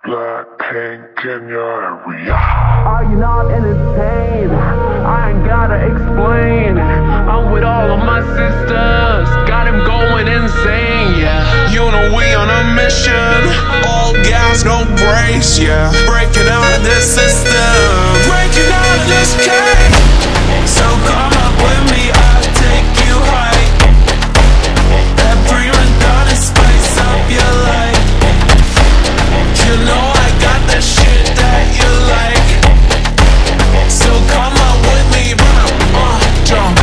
Blackpink in your area. Are you not entertained? I ain't gotta explain. I'm with all of my sisters, got him going insane, yeah. You know we on a mission, all gas, no brakes, yeah. Breaking out of this system, breaking out of this cage. So come up with me, I'll take you high. That prima donna spice up your life. You know I got that shit that you like. So come up with me, jump.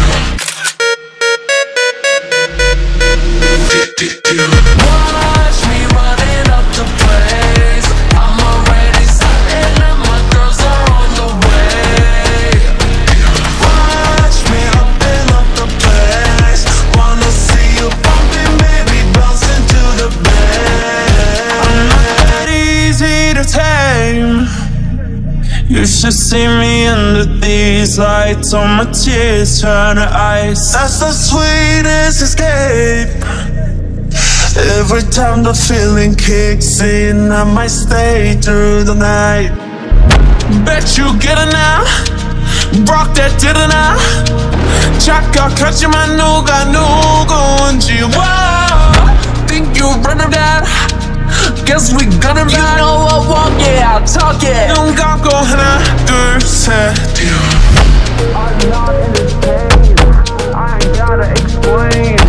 Watch me running up the place. I'm already starting and my girls are on the way. Watch me upping up the place. Wanna see you bumping, baby, bouncing to the bass. I'm not that easy to tame. You should see me under these lights. All my tears turn to ice. That's the sweetest escape. Every time the feeling kicks in, I might stay through the night. Bet you get it now. Rock that didn't I? 착각하지만 누가 누군지. Whoa, think you running that? Guess we gonna be. You know I walk it, I talk it. 눈 감고 하나, 둘, 셋. Are you not entertained? I ain't gotta explain.